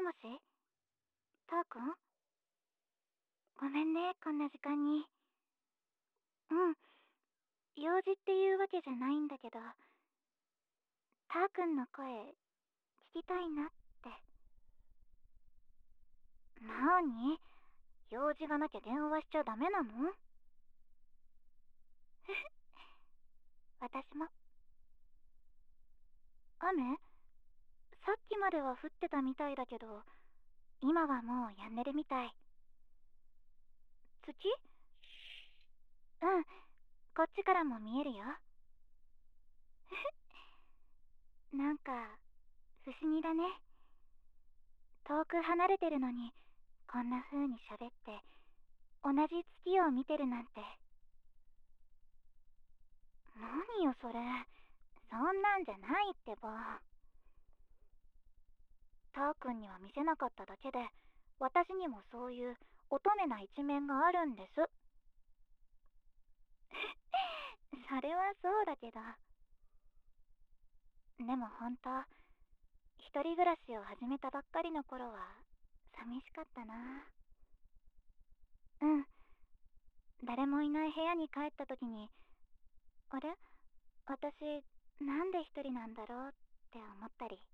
しもし、たーくん、ごめんね、こんな時間に。うん、用事っていうわけじゃないんだけど、たーくんの声、聞きたいなって。なーに？用事がなきゃ電話しちゃダメなの？私も。雨？さっきまでは降ってたみたいだけど、今はもう止んでるみたい。月？うん、こっちからも見えるよ。なんか、不思議だね。遠く離れてるのに、こんな風に喋って、同じ月を見てるなんて。何よそれ。そんなんじゃないってば。たーくんには見せなかっただけで、私にもそういう乙女な一面があるんです。それはそうだけど。でも本当、一人暮らしを始めたばっかりの頃は、寂しかったな。うん。誰もいない部屋に帰った時に、あれ？私、なんで一人なんだろうって思ったり。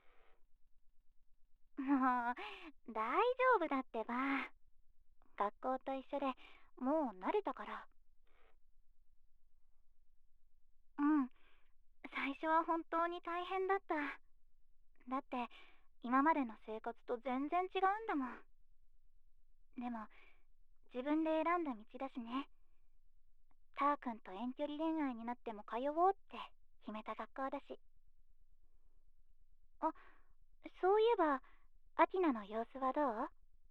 もう、大丈夫だってば。学校と一緒でもう慣れたから。うん。最初は本当に大変だった。だって、今までの生活と全然違うんだもん。でも、自分で選んだ道だしね。たーくんと遠距離恋愛になっても通おうって決めた学校だし。あ、そういえば、アキナの様子はどう？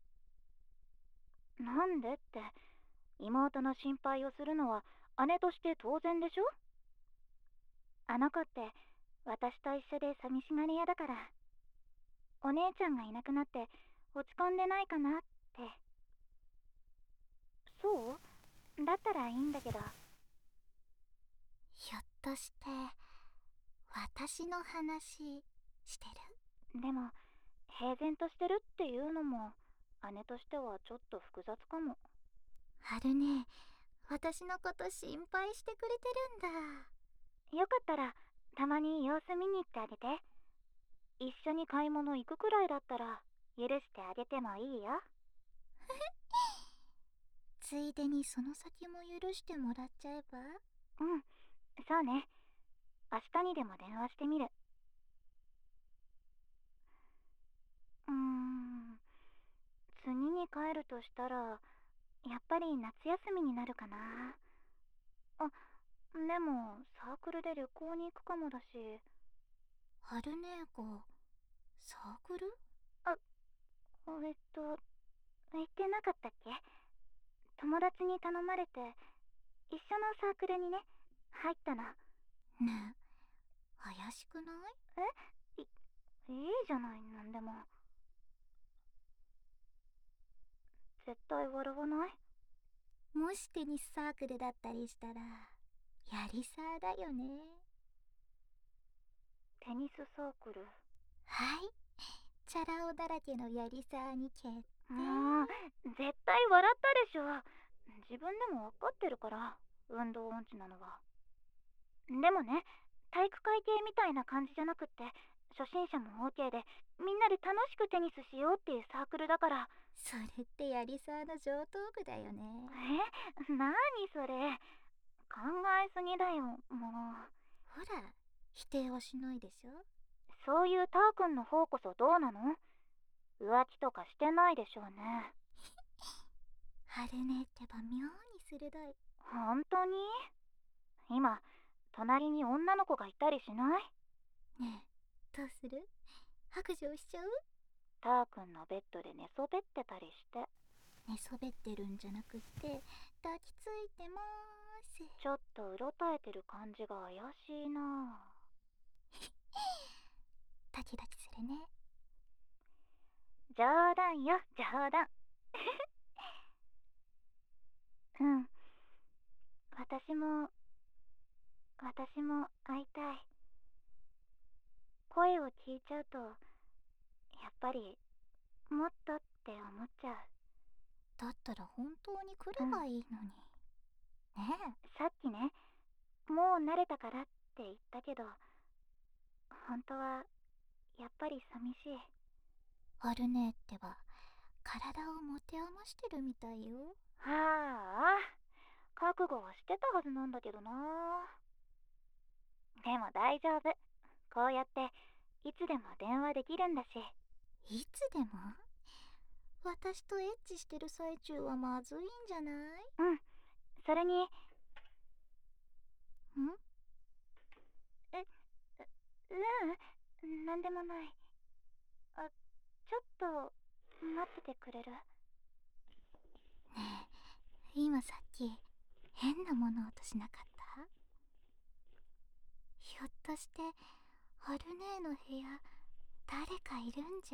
なんでって、妹の心配をするのは姉として当然でしょ？あの子って、私と一緒で寂しがり屋だから、お姉ちゃんがいなくなって落ち込んでないかなって。そうだったらいいんだけど。 ひょっとして、私の話してる？ でも、平然としてるっていうのも、姉としてはちょっと複雑かも。 春ね、私のこと心配してくれてるんだ。 よかったら、たまに様子見に行ってあげて。一緒に買い物行くくらいだったら、許してあげてもいいよ。 ついでにその先も許してもらっちゃえば？ うん、そうね。明日にでも電話してみる。うーん、次に帰るとしたら、やっぱり夏休みになるかな。あ、でも、サークルで旅行に行くかもだし。 春姉子、サークル？ あ、言ってなかったっけ？友達に頼まれて、一緒のサークルにね、入ったの。 ねえ、怪しくない？ いいじゃない、なんでも。絶対笑わない？ もしテニスサークルだったりしたら、やりさーだよね。 テニスサークル。 はい、チャラ男だらけのやりさーに決定。 もう、絶対笑ったでしょ。自分でもわかってるから、運動音痴なのは。でもね、体育会系みたいな感じじゃなくって、初心者も OK で、みんなで楽しくテニスしようっていうサークルだから。 それってやりさーの上等句だよね。 なにそれ。考えすぎだよ、もう。 ほら、否定はしないでしょ。 そういうターくんの方こそどうなの？浮気とかしてないでしょうね。 春姉ってば妙に鋭い。 本当に？今、隣に女の子がいたりしない？ ねえ、どうする？白状しちゃう？ ターくんのベッドで寝そべってたりして。 寝そべってるんじゃなくって抱きついてまーす。 ちょっとうろたえてる感じが怪しいな。 ドキドキするね。 冗談よ、冗談。うん。私も、私も会いたい。声を聞いちゃうと、やっぱりもっとって思っちゃう。 だったら本当に来ればいいのに。ねさっきね、もう慣れたからって言ったけど、本当はやっぱり寂しい。 アルネってば体を持て余してるみたいよ。 はあ、覚悟はしてたはずなんだけどな。でも大丈夫。こうやっていつでも電話できるんだし。 いつでも？私とエッチしてる最中はまずいんじゃない？ うん。それに、え、なんでもない。あ、ちょっと待っててくれる？ ねえ、今さっき変な物音しなかった？ひょっとしてアルネーの部屋誰かいるんじゃ？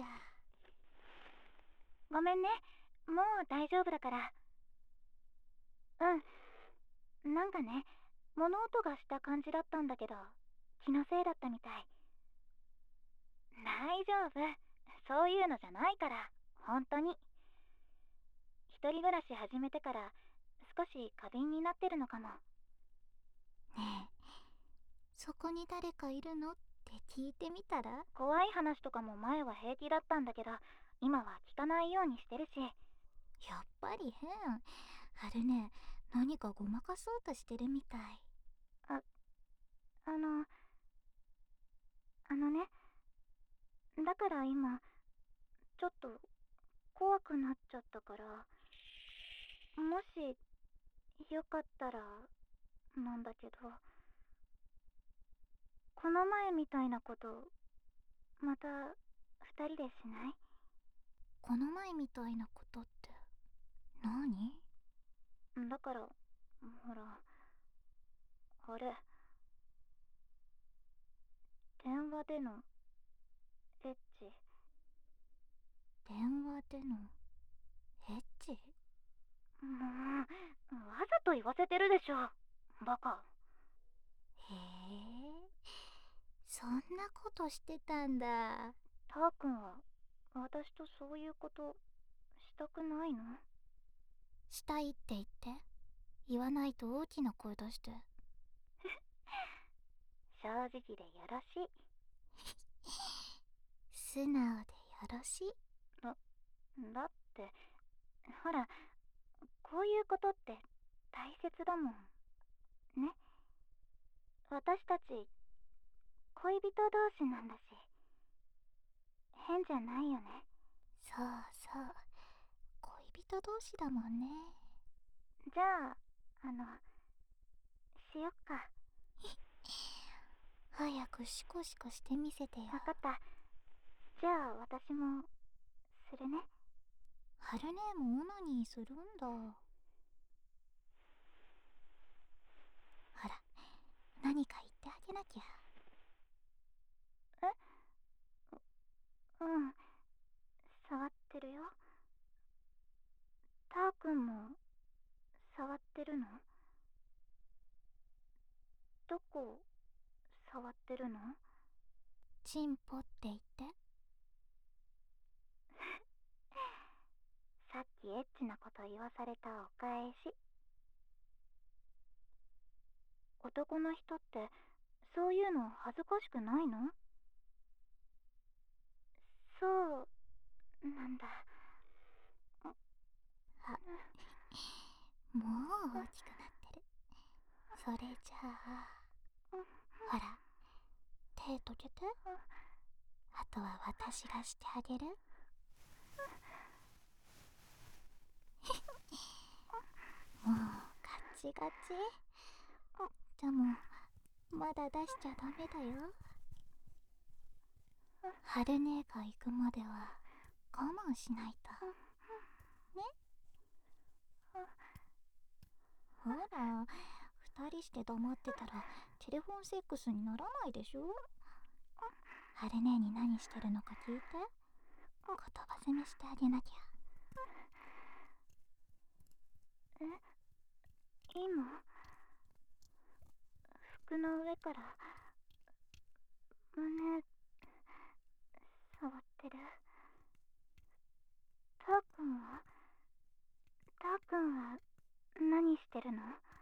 ごめんね。もう大丈夫だから。うん。なんかね、物音がした感じだったんだけど、気のせいだったみたい。大丈夫。そういうのじゃないから。本当に。一人暮らし始めてから少し過敏になってるのかも。 ねえ、そこに誰かいるのって聞いてみたら？ 怖い話とかも前は平気だったんだけど、今は聞かないようにしてるし。 やっぱり変。あれね、何かごまかそうとしてるみたい。 あ、あの、ね、だから今、ちょっと怖くなっちゃったから、もしよかったらなんだけど、この前みたいなことまた二人でしない？ この前みたいなことって何？ だから、ほら、あれ、電話でのエッチ。 電話でのエッチ？ もう、わざと言わせてるでしょ、バカ。 へえ、そんなことしてたんだ。 ターくんは私とそういうことしたくないの？ したいって言って。言わないと大きな声出して。 正直でよろしい。 素直でよろしい。 だって、ほら、こういうことって大切だもん。ね。私たち、恋人同士なんだし、変じゃないよね。 そうそう、恋人同士だもんね。 じゃあ、しよっか。 早くシコシコしてみせてよ。 わかった。じゃあ私も、するね。 ハルネーもオナニーするんだ。ほら、何か言ってあげなきゃ。 え？うん。触ってるよ。ターくんも、触ってるの？どこ、触ってるの？ チンポって言って。 さっきエッチなこと言わされたお返し。男の人ってそういうの恥ずかしくないの？そうなんだ。 あ、もう大きくなってる。それじゃあ、ほら、手溶けて。あとは私がしてあげる。もうガチガチ。でもまだ出しちゃダメだよ。ハルネが行くまでは我慢しないとね。ほら、二人して黙ってたらテレフォンセックスにならないでしょ。ハルネに何してるのか聞いて。言葉攻めしてあげなきゃ。 今、服の上から胸触ってる？ たーくんはたーくんは何してるの？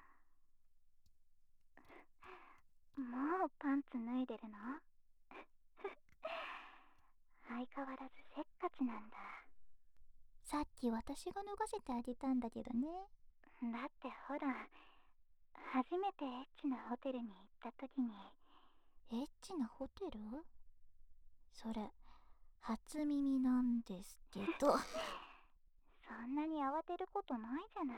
もうパンツ脱いでるの？相変わらずせっかちなんだ。 さっき私が脱がせてあげたんだけどね。 だってほら、初めてエッチなホテルに行った時に。 エッチなホテル？それ初耳なんですけど。 そんなに慌てることないじゃない。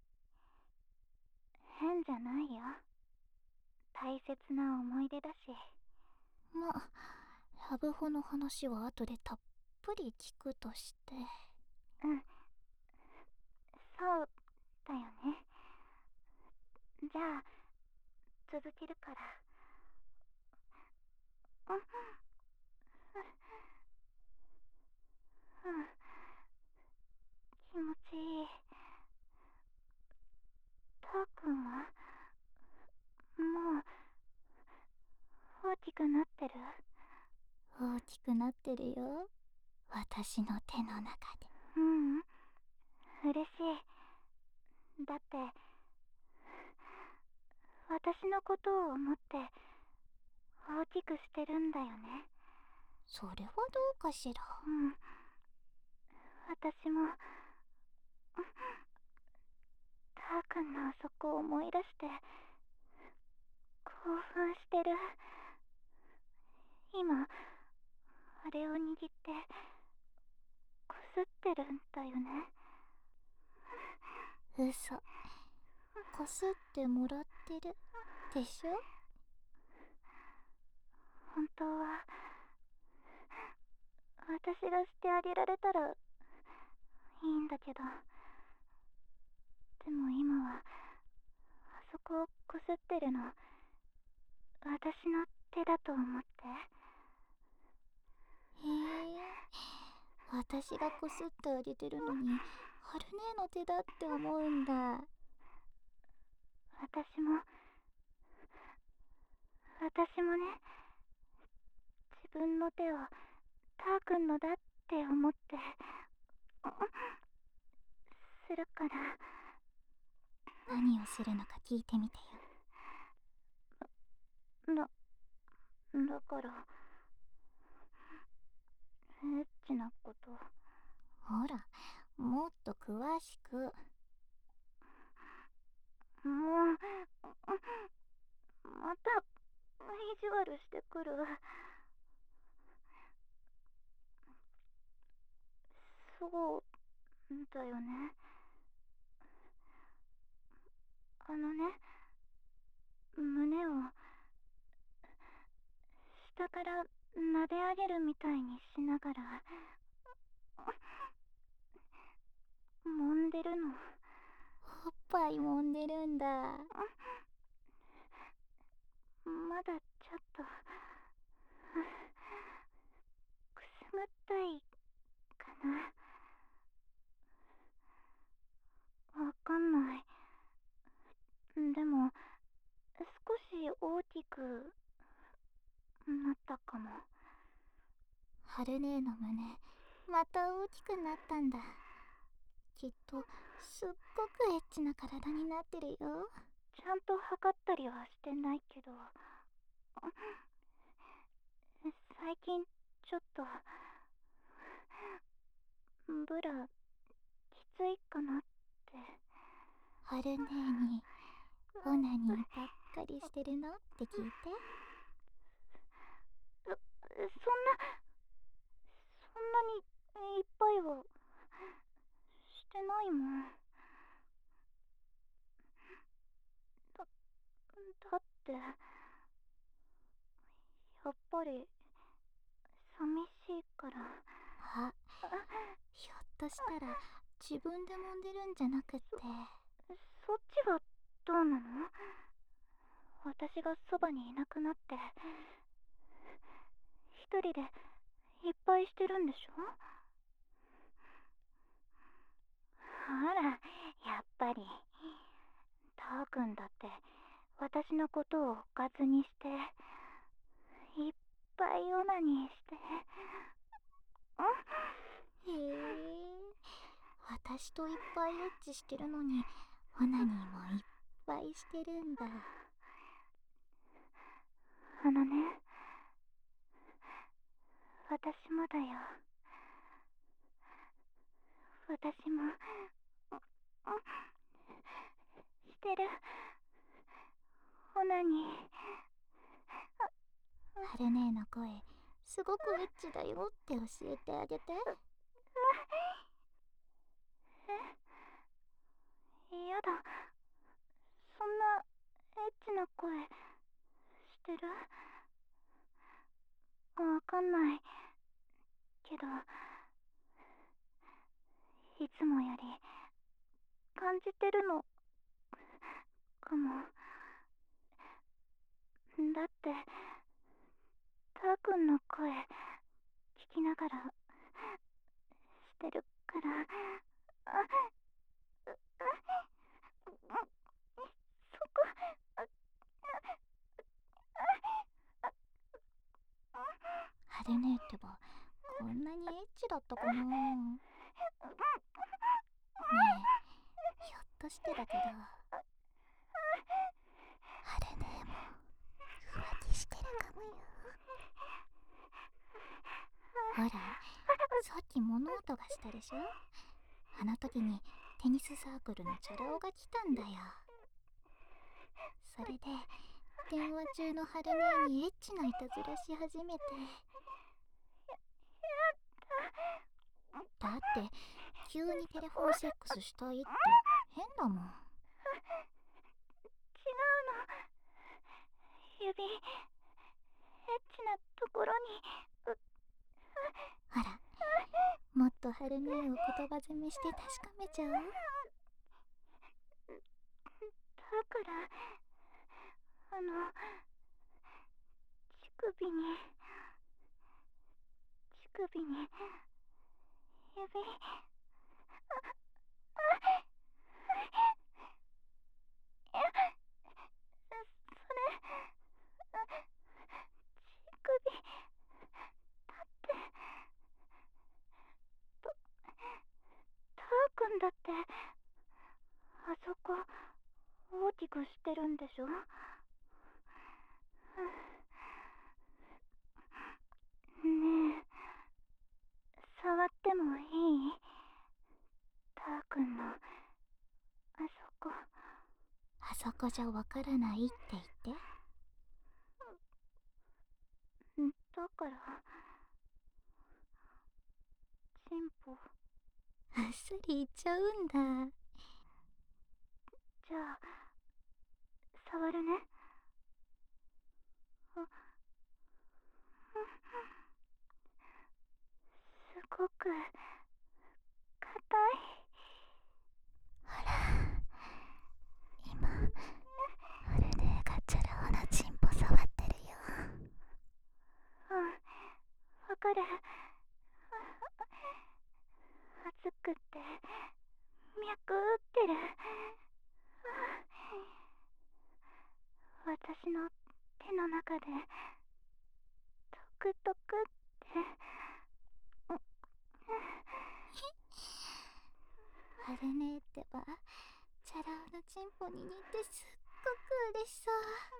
変じゃないよ。大切な思い出だし。 ま、ラブホの話は後でたっぷり聞くとして。 うん、そうだよね。じゃあ続けるから。うん、うん、気持ちいい。たーくんはもう大きくなってる？ 大きくなってるよ、私の手の中で。 うん、嬉しい。だって私のことを思って大きくしてるんだよね。 それはどうかしら。 うん、私もたーくんのあそこを思い出して興奮してる。今あれを握ってこすってるんだよね。 嘘、こすってもらってるでしょ。 本当は私がしてあげられたらいいんだけど、でも今はあそこをこすってるの私の手だと思って。 へえ、私がこすってあげてるのにハル姉の手だって思うんだ。 私もね、自分の手をたーくんのだって思ってするから。 何をするのか聞いてみてよ。 だからエッチなこと。 ほら、もっと詳しく。 もうまた意地悪してくる。そうだよね。あのね、胸を下から撫で上げるみたいにしながら揉んでるの。 おっぱい揉んでるんだ。 まだちょっとくすぐったいかな。わかんない。でも少し大きくなったかも。 ハル姉の胸、また大きくなったんだ。きっとすっごくエッチな体になってるよ。 ちゃんと測ったりはしてないけど、最近ちょっとブラきついかなって。 ハル姉にオナニーばっかりしてるのって聞いて。 そんなにいっぱいはしてないもん。だってやっぱり寂しいから。 あ、ひょっとしたら自分で揉んでるんじゃなくって。 そっちはどうなの？私がそばにいなくなって一人でいっぱいしてるんでしょ？ほら、やっぱりターくんだって私のことをおかずにしていっぱいオナニーして。 へえ、 私といっぱいエッチしてるのにオナニーもいっぱいしてるんだ。 あのね、私もだよ。私もしてる。オナニー。 ハル姉の声すごくエッチだよって教えてあげて。 え、やだ。そんなエッチな声してる？わかんないけど、いつもより感じてるのかも。だってたーくんの声聞きながらしてるから。そこ。 ハル姉ってばこんなにエッチだったかな。ねえ、ひょっとしてだけどハル姉も浮気してるかもよ。ほら、さっき物音がしたでしょ。あの時にテニスサークルのチャラ男が来たんだよ。それで電話中のハル姉にエッチないたずらし始めて。だって急にテレフォンセックスしたいって変だもん。違うの。 指、エッチなところに。 ほら、もっとハル姉を言葉攻めして確かめちゃおう。 だから乳首に指。いや、それ、乳首だって。たーくんだってあそこ大きくしてるんでしょ。ねえ、触ってもいい？たーくんのあそこ。 あそこじゃわからないって言って。 だからチンポ。 あっさり言っちゃうんだ。 じゃあ触るね。すごく硬い。 ほら、今ハル姉がチャラ男のチンポ触ってるよ。 わかる。熱くって脈打ってる。私の手の中でトクトクって。 ハル姉ってばチャラ男のチンポに似てすっごく嬉しそう。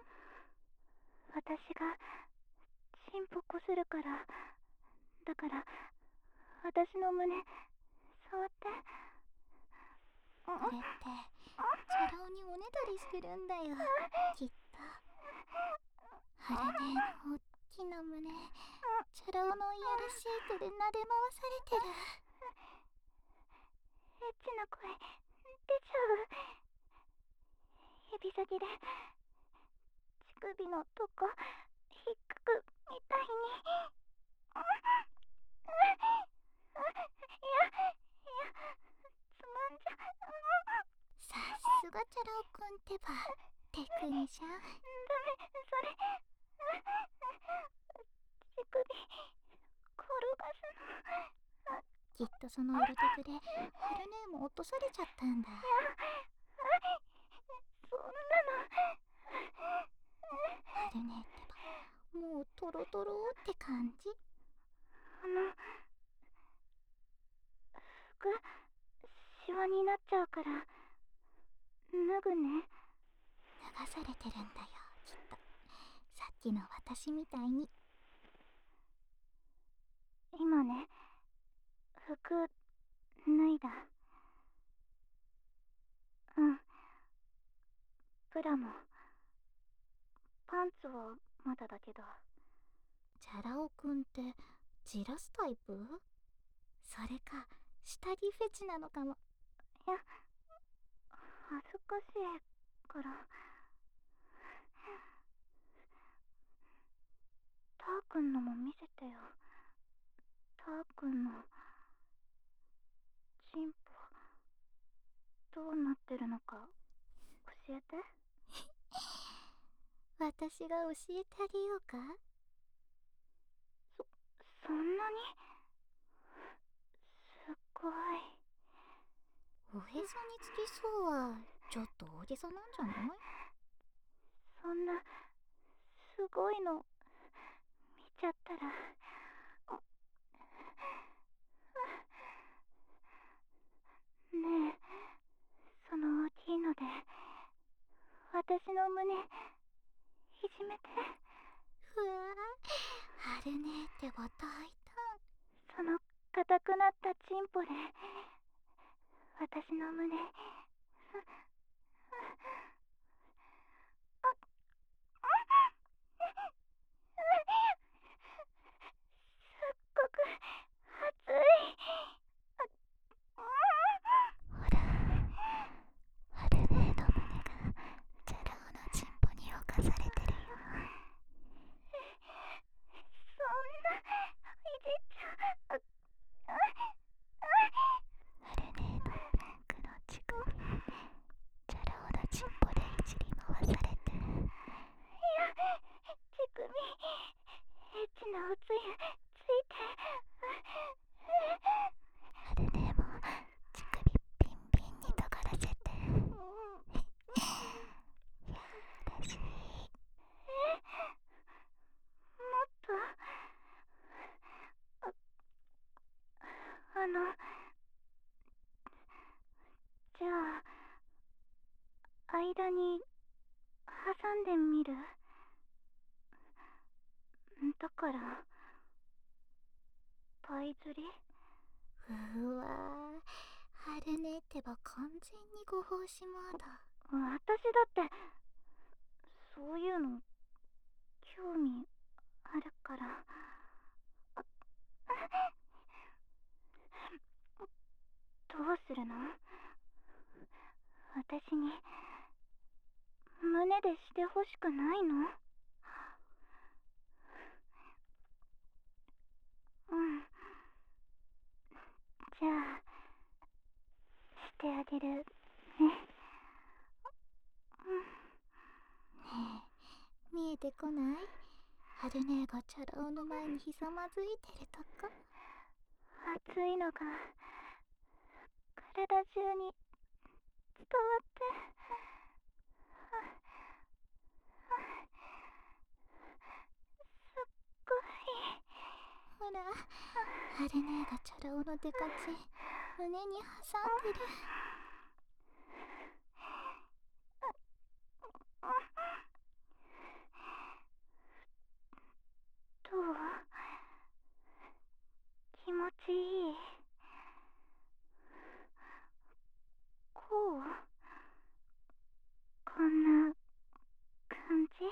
私がチンポこするから。だから私の胸触って。 これってチャラ男におねだりしてるんだよ、きっと。ハル姉のおっきな胸チャラ男のいやらしい手で撫で回されてる。 エッチな声出ちゃう。指先で乳首のとこ引っかくみたいに。つまんじゃ。 さすがチャラ男くんってばテクニシャン。 ダメ、それ。乳首転がすの。 きっとその色テクでハル姉も落とされちゃったんだ。 そんなの。 ハル姉ってばもうトロトロって感じ。 服シワになっちゃうから脱ぐね。 流されてるんだよ、きっと。さっきの私みたいに。 今ね、服脱いだ。うん。ブラもパンツはまだだけど。 チャラ男くんってじらすタイプ？それか下着フェチなのかも。 いや、恥ずかしいから。ターくんのも見せてよ。ターくんのチンポどうなってるのか教えて。 私が教えてあげようか？ そんなに？すごい。 おへそにつきそうはちょっと大げさなんじゃない？ そんなすごいの見ちゃったら。ねえ、その大きいので私の胸いじめて。 ふわー、はるねってば大胆。 その硬くなったチンポで私の胸すっごく熱い。 ほら、はるねの胸がチャラ男のチンポに侵されてるよ。 そんないじっちゃう。 はるねのピンクの乳首、チャラ男のチンポでいじり回されて。 いや、乳首エッチなおつゆついて。 はるねも乳首ビンビンに尖らせて。いやらしい。 もっとじゃあ間に挟んでみる。だからパイ釣り。 うわー、はるねってば完全にご奉仕モード。 私だってそういうの興味あるから。どうするの？私に胸でしてほしくないの？うん。じゃあしてあげるね。 ねえ、見えてこない？はるねがチャラ男の前にひざまずいてるとこ。 熱いのが体中に伝わって。すっごい。 ほら、はるねがチャラ男のデカチン胸に挟んでる。 どう？気持ちいい？こう？こんな感じ？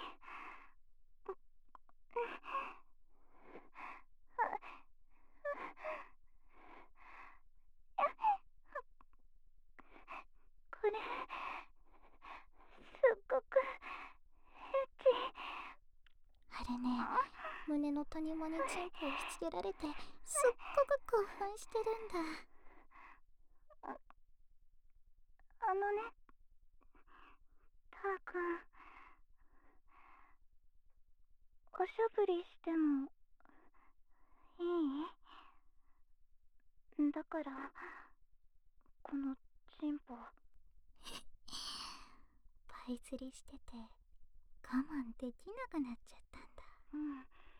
これすっごくエッチ。 はるね、胸の谷間にチンポを押し付けられてすっごく興奮してるんだ。 ね、ターくん、おしゃぶりしてもいい？だからこのチンポパイ釣りしてて我慢できなくなっちゃったんだ。 うん。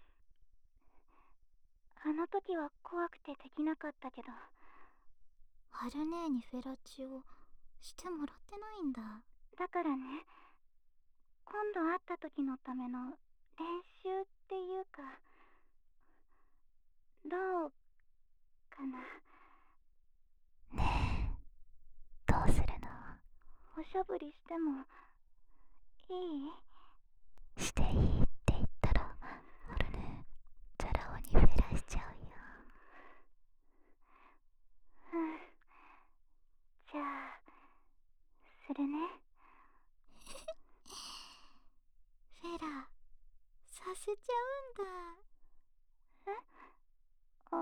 あの時は怖くてできなかったけど。 ハル姉にフェラチオしてもらってないんだ。 だからね、今度会った時のための練習っていうか、どうかな。 ねえ、どうするの？ おしゃぶりしてもいい？ していいって言ったら、ハル姉、チャラ男にフェラしちゃうよ。 うん。じゃあ、するね。 フェラ、させちゃうんだ。 え？あ、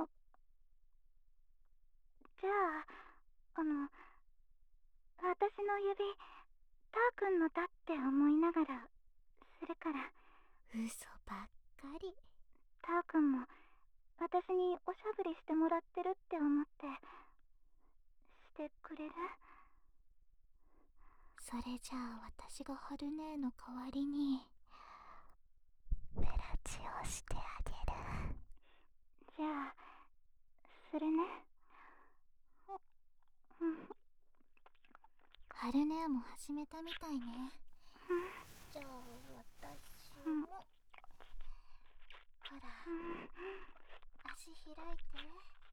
じゃあ、私の指、ターくんのだって思いながら、するから。 嘘ばっかり。 ターくんも、私におしゃぶりしてもらってるって思って、してくれる？ それじゃあ私がハル姉の代わりに、フェラチオしてあげる。 じゃあ、するね。うん。 ハル姉も始めたみたいね。じゃあ私も、ほら、足開いて。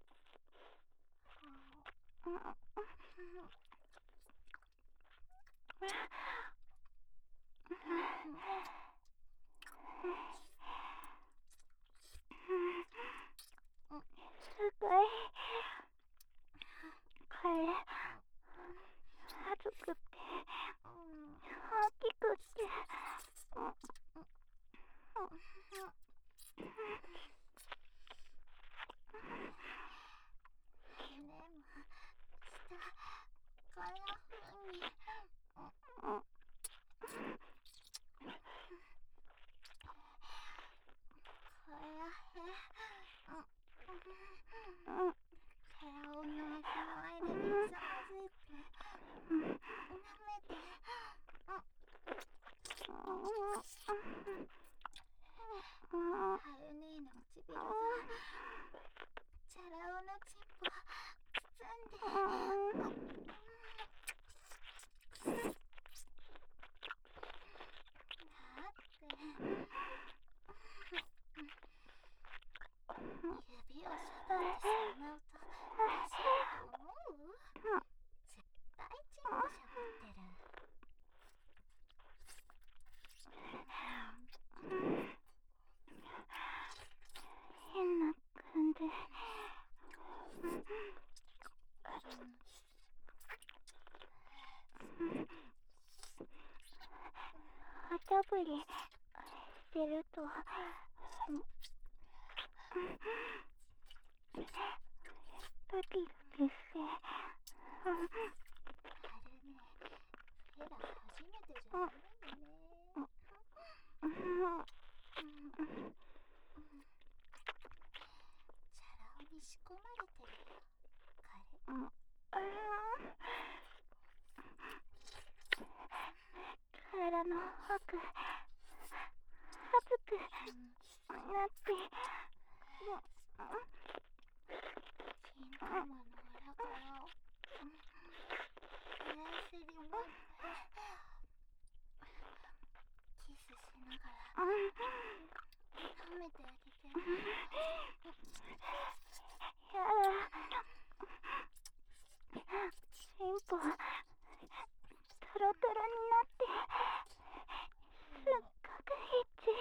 すごい。これ、熱くって、大きくって、 ねも下こんな風にこうやって手をの前で水混ぜて舐めてハル姉の唇がチャラ男のチンポ包んで指をしゃぶってしまうと欲しいと思う？絶対チンポしゃぶってる。 変な感じ。おしゃぶりしてると、ドキドキして、 ハル姉、フェラ初めてじゃないよね。チャラ男に仕込まれてるよ、彼。 体の奥、熱くなって、 金玉の腹からエアセリ持ってキスしながら舐めてあげて。 やだ。チンポ、トロトロになって、すっごくヒッチ。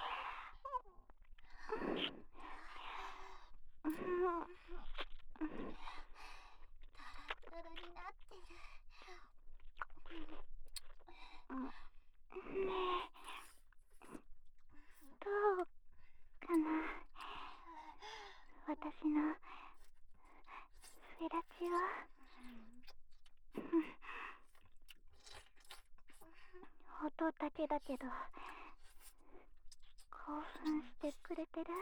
タラタラになってる。 ねえ、どうかな、私のフェラチオ。音だけだけど、興奮してくれてる？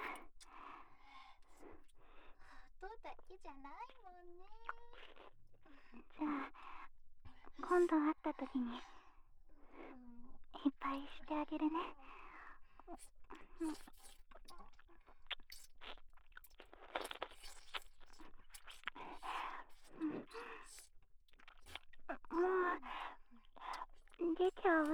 音だけじゃないもんね。 じゃあ、今度会った時にいっぱいしてあげるね。 もう出ちゃう？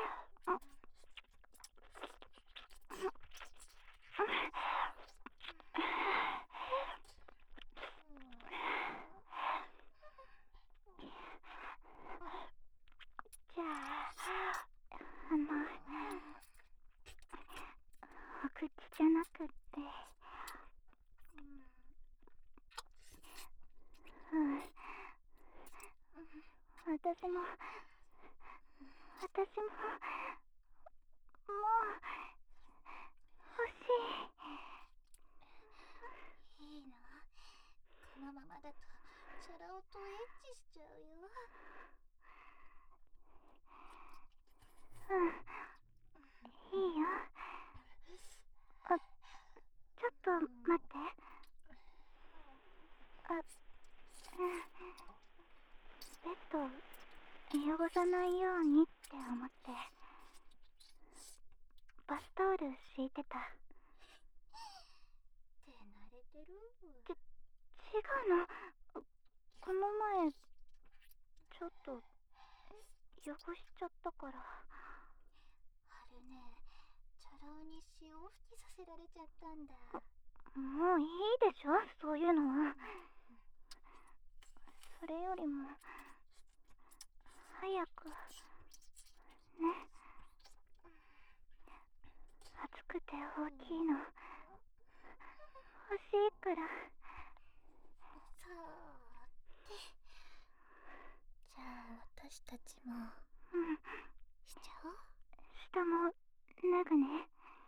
じゃあ、お口じゃなくって、私も、もう、欲しい。 いいの？このままだとチャラ男とエッチしちゃうよ。 いいよ。ちょっと待って。ベッド汚さないようにって思ってバスタオル敷いてた。 手慣れてる？ 違うの。この前ちょっと汚しちゃったから。 あれね、チャラ男に潮吹きさせられちゃったんだ。 もういいでしょ、そういうのは。それよりも早くね。暑くて大きいの欲しいから。 さーて、じゃあ私たちもしちゃおう。 下も脱ぐね。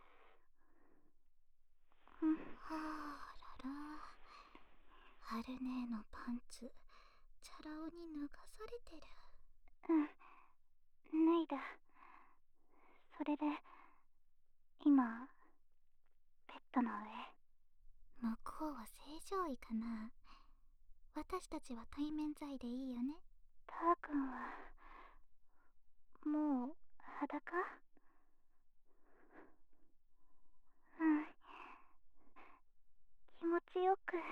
はあらら、ハル姉のパンツチャラ男に脱がされてる。 脱いだ。それで今ベッドの上。 向こうは正常位かな。私たちは対面罪でいいよね。 ターくんはもう裸？気持ちよくして。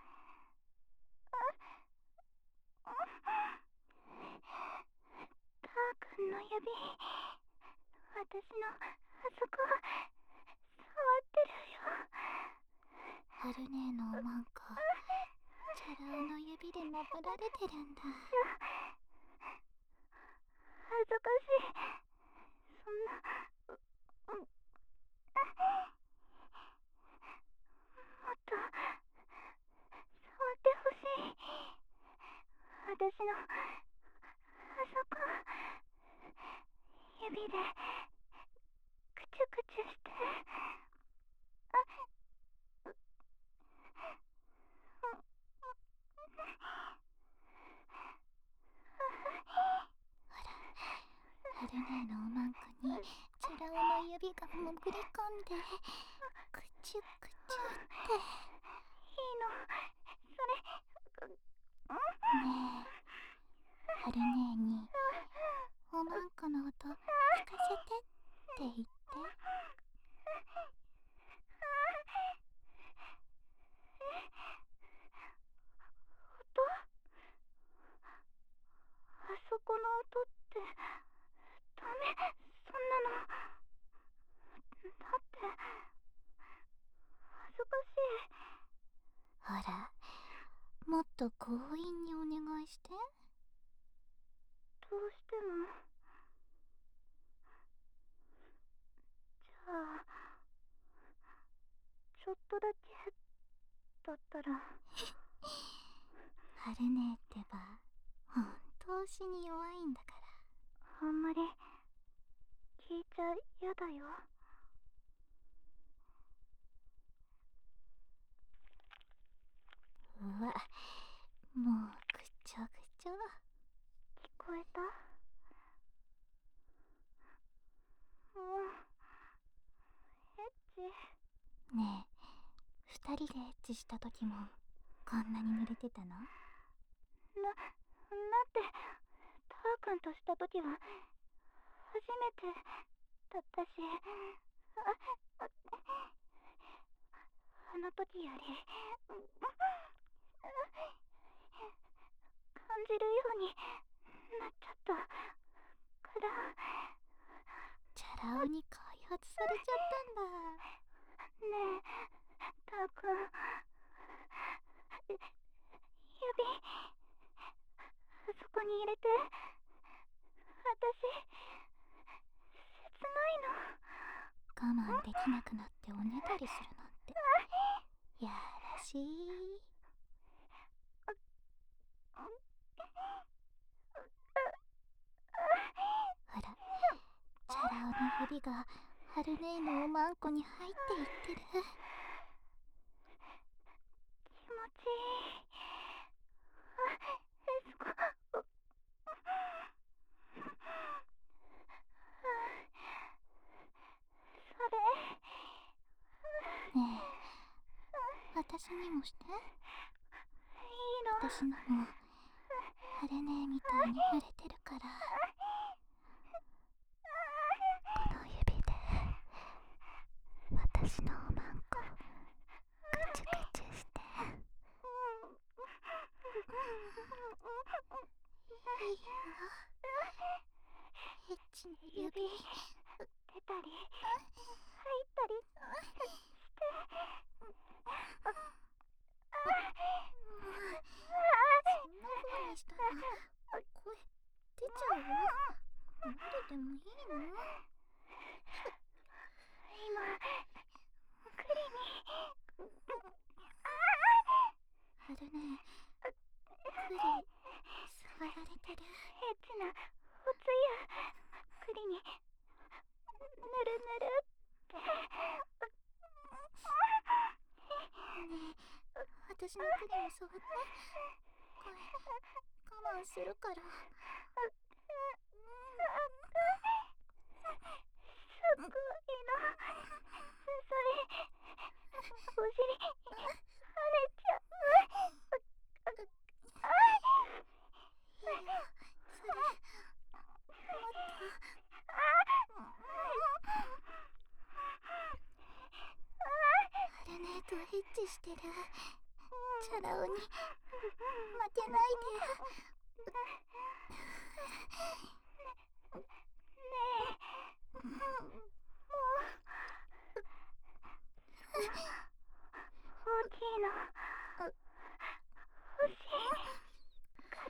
ターくんの指、私のあそこ触ってるよ。 ハル姉のおまんこ、チャラ男の指でなぶられてるんだ。 恥ずかしい。そんな。もっと触ってほしい。私のあそこ指でくちゅくちゅして。 ハル姉のおまんこにチャラ男の指が潜り込んでくちゅくちゅって。 いいのそれ。ねえ、ハル姉におまんこの音聞かせてって言って。 音？あそこの音ってダメ。そんなのだって恥ずかしい。 ほら、もっと強引にお願いして。 どうしても。じゃあちょっとだけだったら。 ハル姉ってば本当しに弱いんだから。 あんまり聞いちゃやだよ。 うわ、もうぐちょぐちょ。 聞こえた？もうエッチ。 ねえ、二人でエッチした時もこんなに濡れてたの？ だってターくんとした時は初めてだったし。あの時よりじるようになっちゃったから。 チャラ男に開発されちゃったんだ。 ねえ、たーくん、指そこに入れて。私切ないの。 我慢できなくなっておねだりするなんてやらしい。ほら、チャラ男の指がハル姉のおまんこに入っていってる。 気持ちいい。エスコ。それ。 ねえ、私にもして。 いいの。 私のもハル姉みたいに濡れてるから。この指で私のおまんこぐちゅぐちゅして。いいよ、エッチな指。 出たり入ったりして。 そんな風にしたら声出ちゃうよ。喉でもいいの？ 今クリにハル姉、クリ触られてる。 エッチなおつゆクリにぬるぬるって。 ねえ、私のクリも触って。これ我慢するから。 すごいの。それお尻跳ねちゃう。 いいよ、それもっと。ハル姉とエッチしてるチャラ男に負けないで。 ねえ、もう大きいの欲しいから。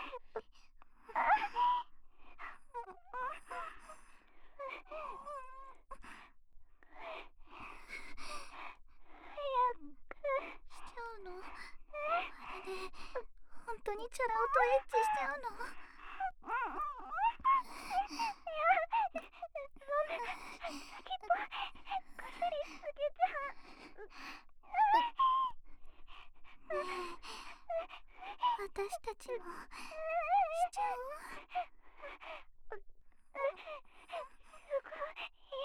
早くしちゃうの？ハル姉、本当にチャラ男とエッチしちゃうの？ いや、そんな先っぽこすりすぎちゃう。 ねえ、私たちもしちゃう？ すごい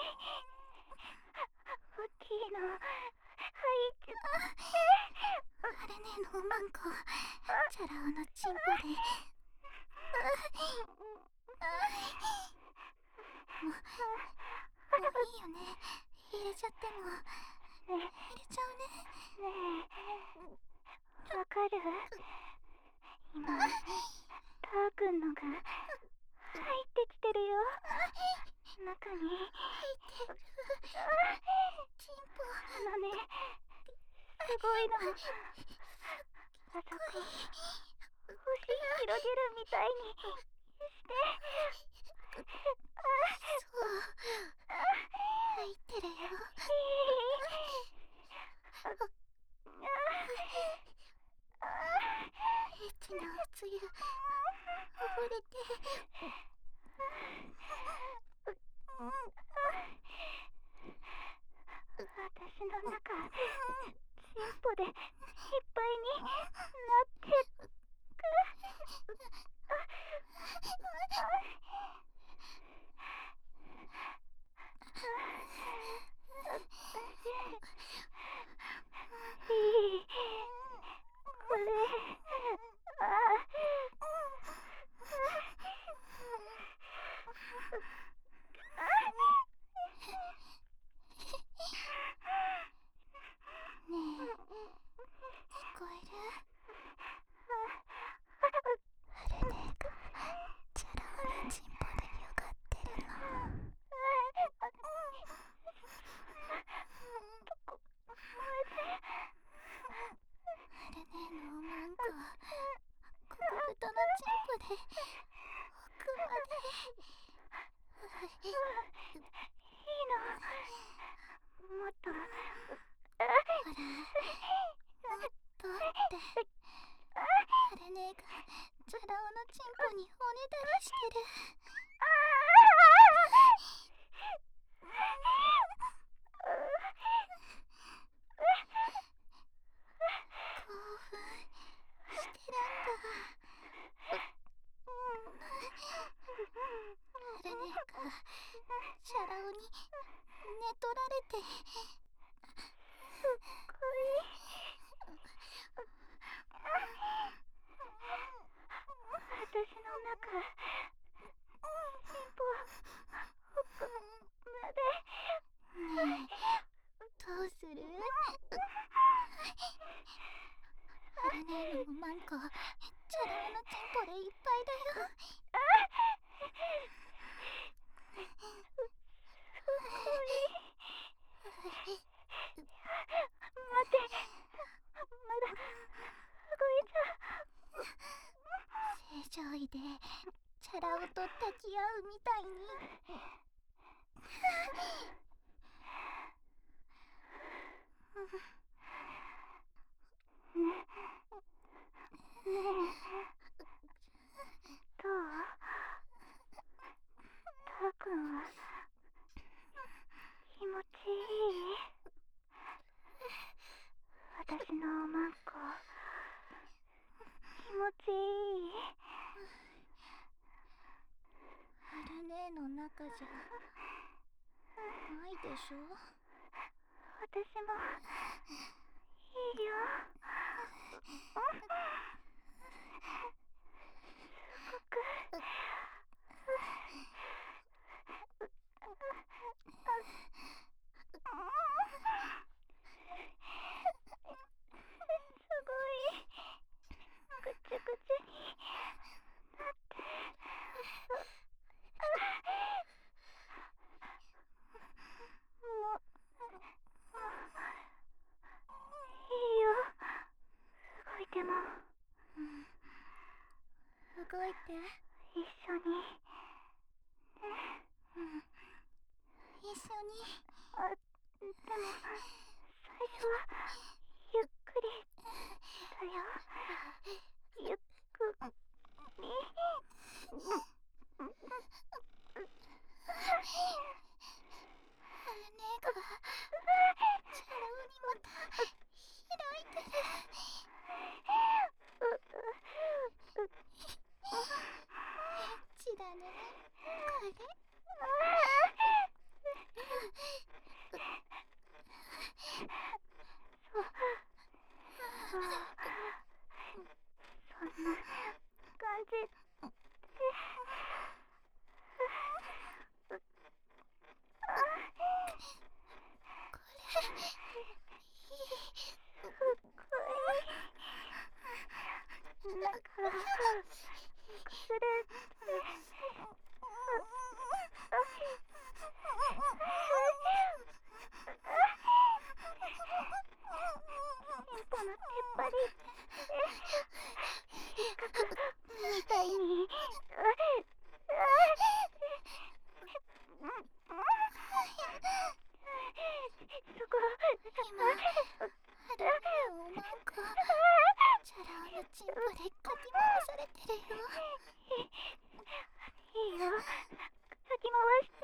大きいの入っちゃって。 ハル姉のおまんこチャラ男のチンポで。もういいよね。入れちゃっても。入れちゃうね。 ねえ、わかる？今たーくんのが入ってきてるよ、中に。 入ってる。チンポ。 ね、すごいの。あそこ星広げるみたいにして。 そう入ってるよ。エッチなおつゆ溺れて。 私の中チンポでいっぱいになってく。いいこれ。 ねえ、聞こえる？ もっと。 ほら、もっとって。あれねえがチャラ男のチンポにおねだりしてる。興奮してるんだ。あれねえがチャラ男に寝取られて。 私の中、チンポ、奥まで。 ねえ、どうする？あれねえのマンコ、チャラ男のチンポでいっぱいだよ。 待って、まだ動いちゃう。 正常位でチャラ男と抱き合うみたいに。 どう？たーくんは気持ちいい？私のおまんこ気持ちいい？ あるねえの中じゃないでしょ。 私もいいよ。すごくすごいぐちゅぐちゅになってもういいよ。動いても。 動いて。 一緒にね。 一緒に。 あ、でも最初はゆっくりだよ。ゆっくり。 あれねえがチャラ男にまた開いてる。エッチだねこれ。 そんな感じで。だからくれてチンポの出っ張り引っかくみたいにそこ今あれねえおまんこチャラ男のチンポでかき回されてるよ。 いいよ、かき回して。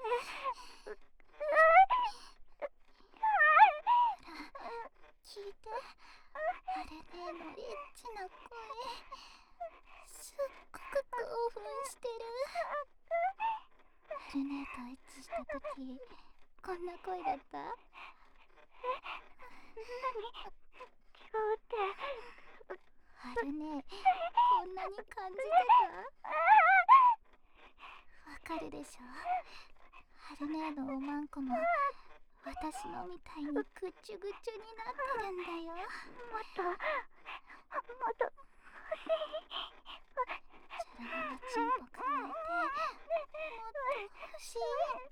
聞いて、あれねえのエッチな声、すっごく興奮してる。あれねえとエッチした時こんな声だった？ 何？違うって。 あれねえこんなに感じてた？わかるでしょ。あれねえのおまんこも私のみたいにぐちゅぐちゅになってるんだよ。 もっと欲しい。 チャラ男のチンポくわえてもっと欲しいって。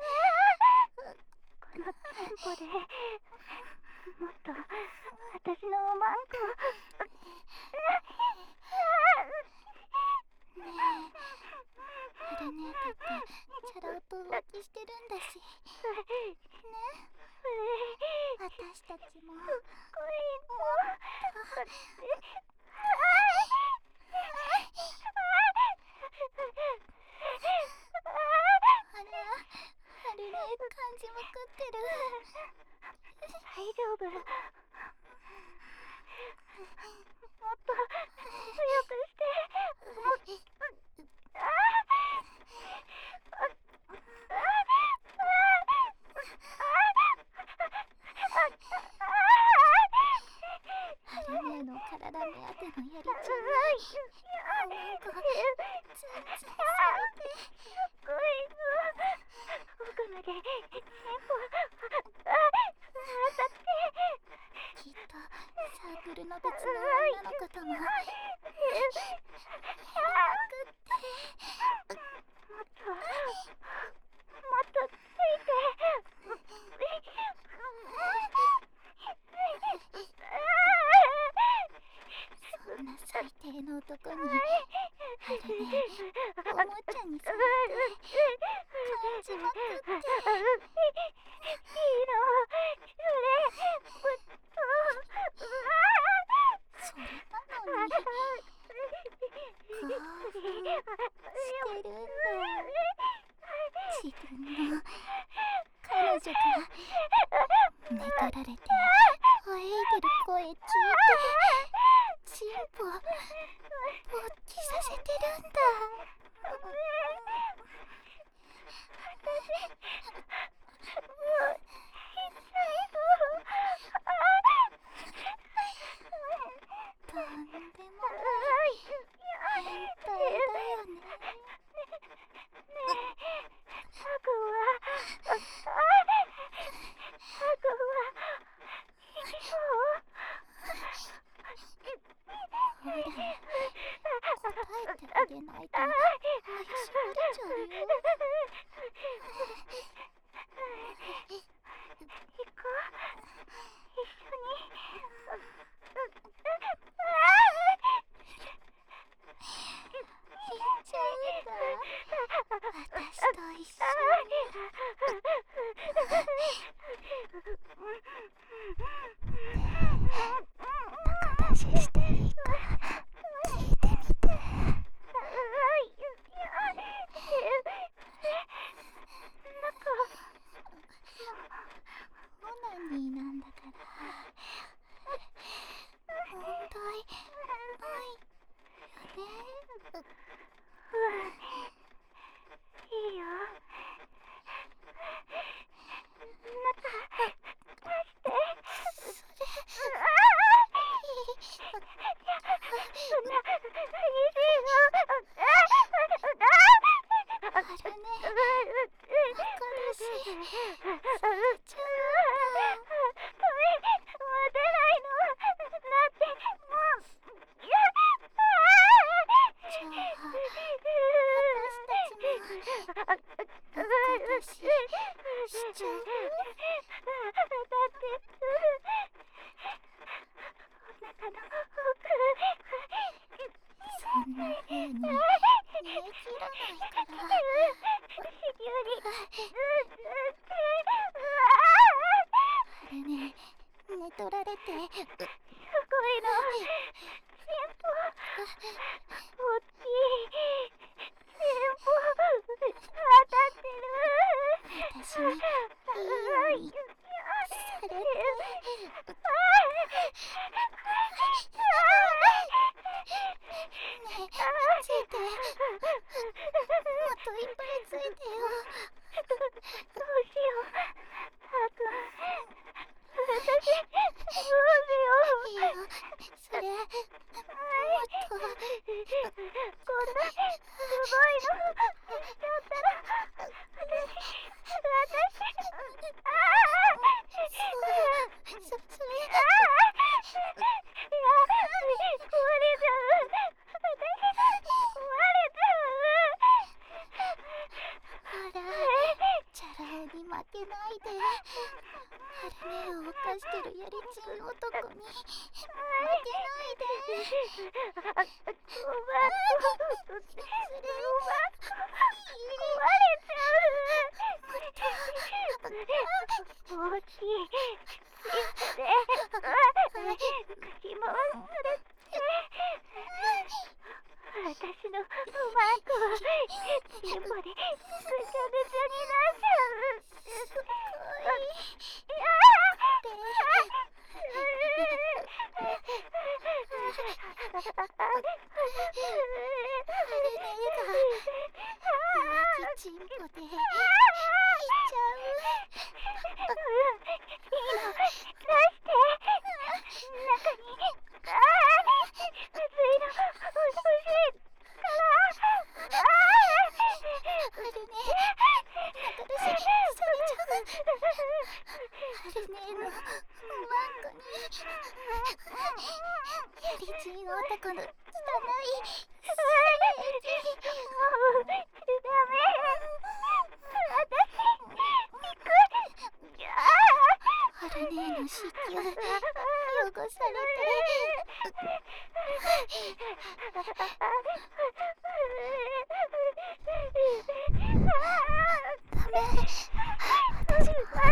このチンポでもっと私のおまんこ。 ねえあれレネーだってチャラ男と浮気してるんだしね。私たちももっあら、ハルネ感じまくってる。 大丈夫。もっと強くして。 ハルネの体目当てのやりちんになんかツンツンされて。 奥までテンポきっとサークルの別の女の子ともやりまくって。 もっとついて。 そんな最低の男にハルネおもちゃにされて感じまくって。 いいのそれなのに興奮してるんだ。自分の彼女から寝取られて吠えいでる声聞いてチンポ勃起させてるんだ。とんでもない変態だよね。ほら、答えてあげないと怪しまれちゃうよ。行っちゃうんだ。私と一緒仲出ししていいから聞いてみて。オナニーなんだから問題ないよね。 いいよ。 そんな風に逃げ切らないから。あれね、寝取られて私にいいようにされて。ねえ、ついて。もっといっぱいついてよ。 どうしよう。たーくん。私、どうしよう。 いいよ、それ、もっと。 こんな、すごいの、しちゃったら、 それ。チャラ男に負けないで。ハルネを犯してるやりちん男に負けないで。いいよ、 大きいスリッパで口もそれて私のマークをチンポでぐちゃぐちゃになっちゃう。 すごい。浮気チンポでいっちゃう。 いいの、出して中に熱いの欲しいからあるね。私それちゃう。あるねのマークにやりちん男の汚いハルネの子宮汚されてダメ。私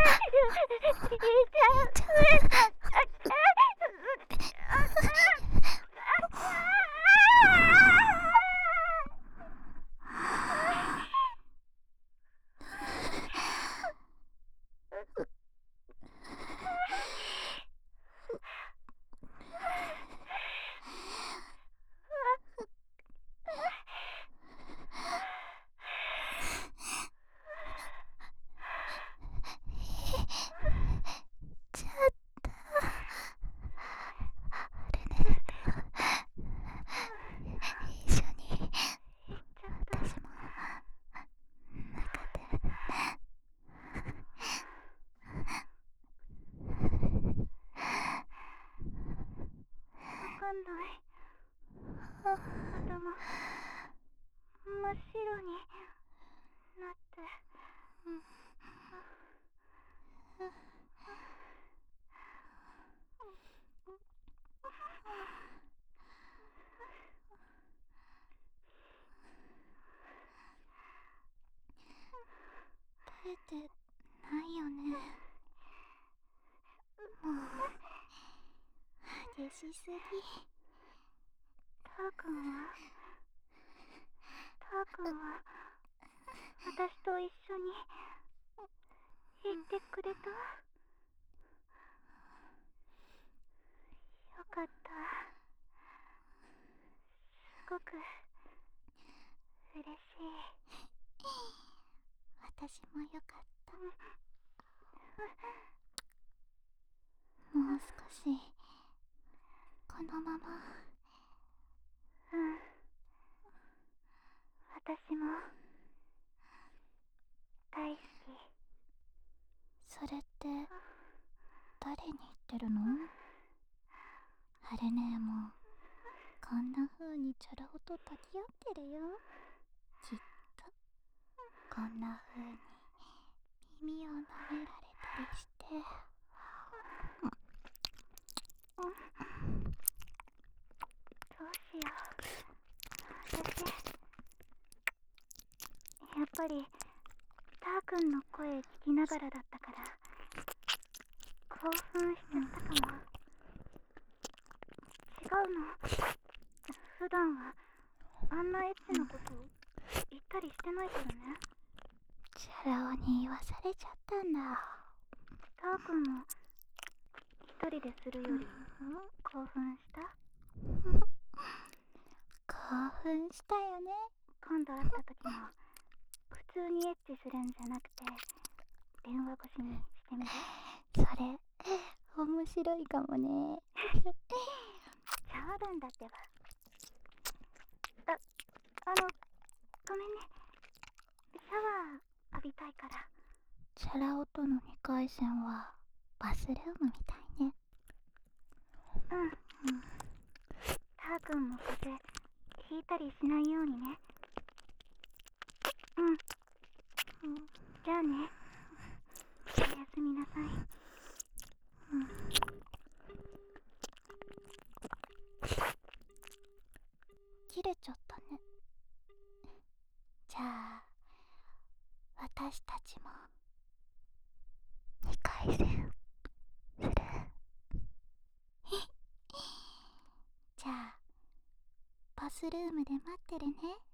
真っ白になって、 耐えてないよね。もう激しすぎ。 たーくんは私と一緒に行ってくれた。よかった。すごく嬉しい。 私もよかった。もう少しこのまま。 私も大好き。 それって誰に言ってるの？ハルネーもこんな風にチャラ男と抱き合ってるよ。きっとこんな風に耳を舐められたりして。 どうしよう。私やっぱりたーくんの声聞きながらだったから興奮しちゃったかも。違うの。普段はあんなエッチなこと言ったりしてないからね。 チャラ男に言わされちゃったんだ。 たーくんも一人でするより興奮した？ 興奮したよね。 今度会った時も普通にエッチするんじゃなくて電話越しにしてみる？ それ面白いかもね。 冗談だってば。ごめんね。シャワー浴びたいから。 チャラ男との2回戦はバスルームみたいね。 たーくんも風邪ひいたりしないようにね。じゃあね。おやすみなさい。 切れちゃったね。じゃあ私たちも2回配線する。じゃあバスルームで待ってるね。